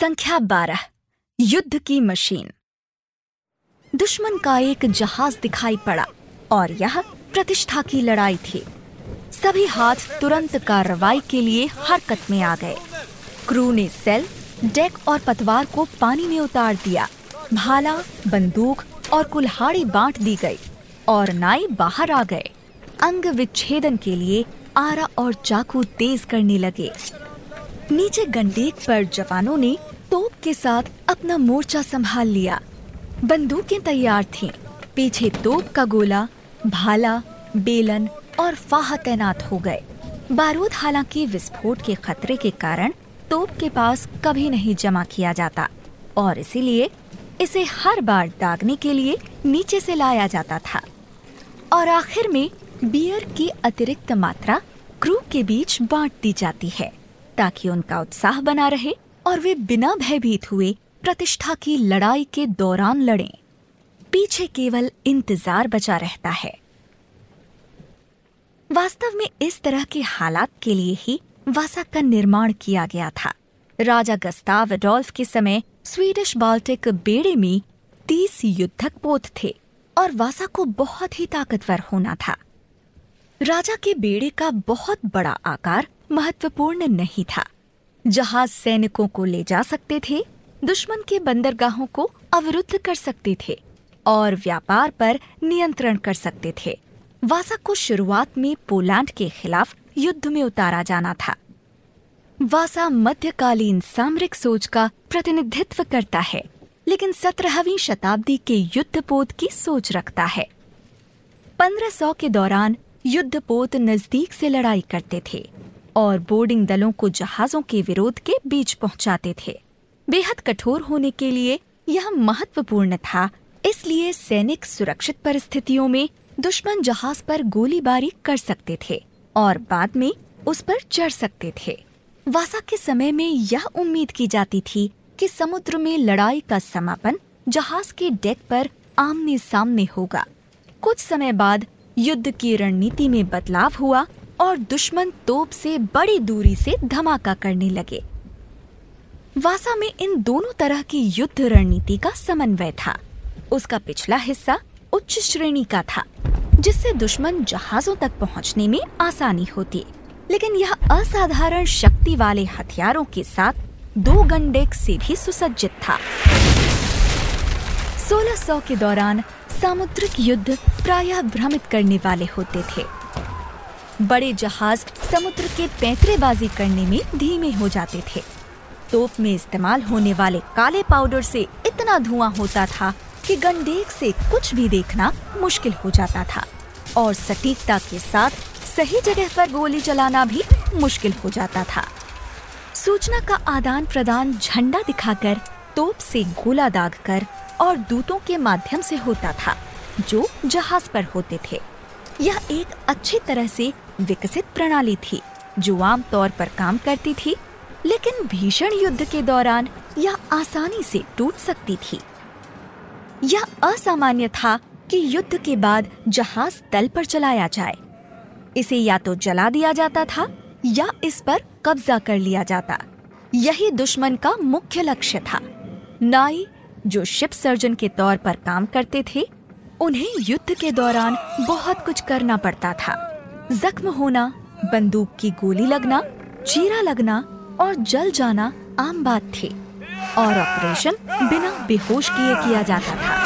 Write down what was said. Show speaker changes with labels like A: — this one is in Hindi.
A: संख्या 12 युद्ध की मशीन। दुश्मन का एक जहाज दिखाई पड़ा और यह प्रतिष्ठा की लड़ाई थी। सभी हाथ तुरंत कार्रवाई के लिए हरकत में आ गए। क्रू ने सेल, डेक और पतवार को पानी में उतार दिया। भाला, बंदूक और कुल्हाड़ी बांट दी गई और नाई बाहर आ गए। अंग विच्छेदन के लिए आरा और चाकू तेज करने लगे। नीचे गंडेक पर जवानों ने तोप के साथ अपना मोर्चा संभाल लिया। बंदूकें तैयार थीं। पीछे तोप का गोला, भाला, बेलन और फाहा तैनात हो गए। बारूद हालांकि विस्फोट के खतरे के कारण तोप के पास कभी नहीं जमा किया जाता और इसीलिए इसे हर बार दागने के लिए नीचे से लाया जाता था। और आखिर में बियर की अतिरिक्त मात्रा क्रू के बीच बांट दी जाती है ताकि उनका उत्साह बना रहे और वे बिना भयभीत हुए प्रतिष्ठा की लड़ाई के दौरान लड़ें। पीछे केवल इंतजार बचा रहता है। वास्तव में इस तरह के हालात के लिए ही वासा का निर्माण किया गया था। राजा गस्ताव एडोल्फ के समय स्वीडिश बाल्टिक बेड़े में 30 युद्धक पोत थे और वासा को बहुत ही ताकतवर होना था। राजा के बेड़े का बहुत बड़ा आकार महत्वपूर्ण नहीं था। जहाज सैनिकों को ले जा सकते थे, दुश्मन के बंदरगाहों को अवरुद्ध कर सकते थे और व्यापार पर नियंत्रण कर सकते थे। वासा को शुरुआत में पोलैंड के खिलाफ युद्ध में उतारा जाना था। वासा मध्यकालीन सामरिक सोच का प्रतिनिधित्व करता है, लेकिन 17वीं शताब्दी के युद्धपोत की सोच रखता है। 1500 के दौरान युद्धपोत नजदीक से लड़ाई करते थे और बोर्डिंग दलों को जहाजों के विरोध के बीच पहुंचाते थे। बेहद कठोर होने के लिए यह महत्वपूर्ण था, इसलिए सैनिक सुरक्षित परिस्थितियों में दुश्मन जहाज पर गोलीबारी कर सकते थे और बाद में उस पर चढ़ सकते थे। वासा के समय में यह उम्मीद की जाती थी कि समुद्र में लड़ाई का समापन जहाज के डेक पर आमने सामने होगा। कुछ समय बाद युद्ध की रणनीति में बदलाव हुआ और दुश्मन तोप से बड़ी दूरी से धमाका करने लगे। वासा में इन दोनों तरह की युद्ध रणनीति का समन्वय था। उसका पिछला हिस्सा उच्च श्रेणी का था, जिससे दुश्मन जहाजों तक पहुंचने में आसानी होती, लेकिन यह असाधारण शक्ति वाले हथियारों के साथ 2 गंडेक से भी सुसज्जित था। 1600 के दौरान सामुद्रिक युद्ध प्रायः भ्रमित करने वाले होते थे। बड़े जहाज समुद्र के पैंतरेबाजी करने में धीमे हो जाते थे। तोप में इस्तेमाल होने वाले काले पाउडर से इतना धुआं होता था कि गंडेक से कुछ भी देखना मुश्किल हो जाता था और सटीकता के साथ सही जगह पर गोली चलाना भी मुश्किल हो जाता था। सूचना का आदान प्रदान झंडा दिखाकर, तोप से गोला दागकर और दूतों के माध्यम से होता था जो जहाज पर होते थे। यह एक अच्छी तरह से विकसित प्रणाली थी जो आम तौर पर काम करती थी, लेकिन भीषण युद्ध के दौरान यह आसानी से टूट सकती थी। यह असामान्य था कि युद्ध के बाद जहाज तल पर चलाया जाए। इसे या तो जला दिया जाता था या इस पर कब्जा कर लिया जाता। यही दुश्मन का मुख्य लक्ष्य था। नाई, जो शिप सर्जन के तौर पर काम करते थे, उन्हें युद्ध के दौरान बहुत कुछ करना पड़ता था। जख्म होना, बंदूक की गोली लगना, चीरा लगना और जल जाना आम बात थी और ऑपरेशन बिना बेहोश किए किया जाता था।